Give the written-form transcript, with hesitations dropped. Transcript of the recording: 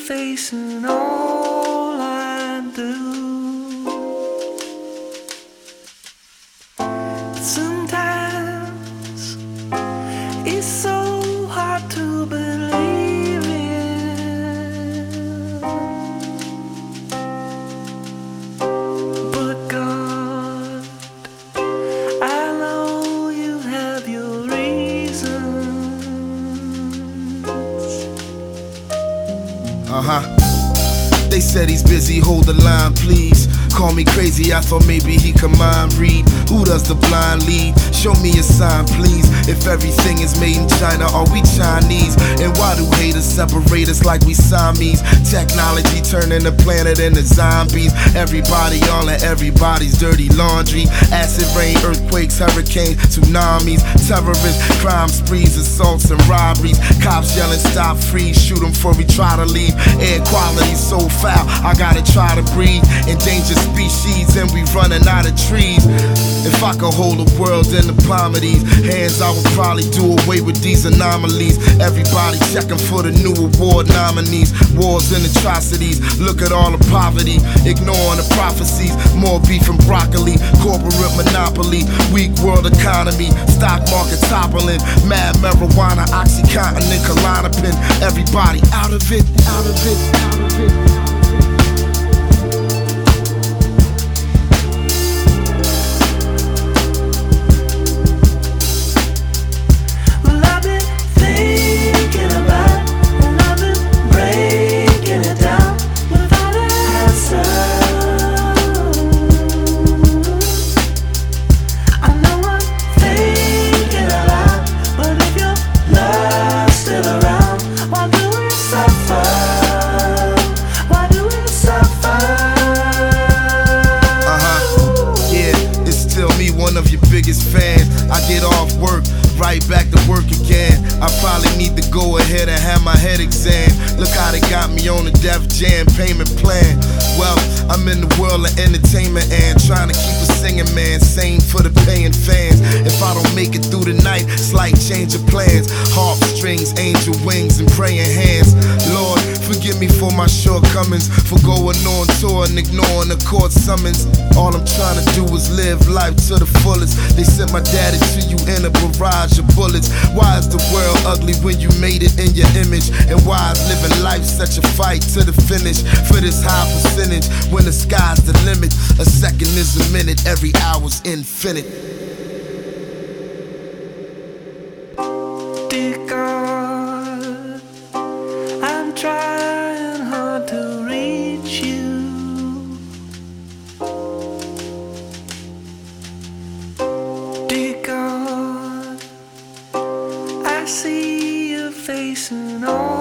face and all I do. Sometimes it's so hard to believe in, but God, I know you have your reasons. They said he's busy, hold the line please. Call me crazy, I thought maybe he could mind read. Who does the blind lead? Show me a sign please. If everything is made in China, are we Chinese? And why do haters separate us like we Siamese? Technology turning the planet into zombies. Everybody all in everybody's dirty laundry. Acid rain, earthquakes, hurricanes, tsunamis. Terrorists, crime sprees, assaults and robberies. Cops yelling stop, freeze, shoot them before we try to leave. Air quality so foul, I gotta try to breathe. Endangered species and we running out of trees. If I could hold the world in the palm of these hands, I would probably do away with these anomalies. Everybody checking for the new award nominees. Wars and atrocities, look at all the poverty. Ignoring the prophecies, more beef and broccoli. Corporate monopoly, weak world economy. Stock market toppling, mad marijuana, Oxycontin and Klonopin. Everybody out of it, out of it, out of it. One of your biggest fans. I get off work, right back to work again. I probably need to go ahead and have my head exam. Look how they got me on the Def Jam payment plan. Well, I'm in the world of entertainment and trying to keep a singing man sane for the paying fans. If I don't make it through the night, slight change of plans. Harp strings, angel wings, and praying hands. Lord, forgive me for my shortcomings, for going on tour and ignoring the court summons. All I'm trying to do is live life to the fullest. They sent my daddy to you in a barrage of bullets. Why is the world ugly when you made it in your image? And why is living life such a fight to the finish? For this high percentage, when the sky's the limit. A second is a minute, every hour's infinite. Dear God, I'm trying hard to reach you. Dear God, I see your face and all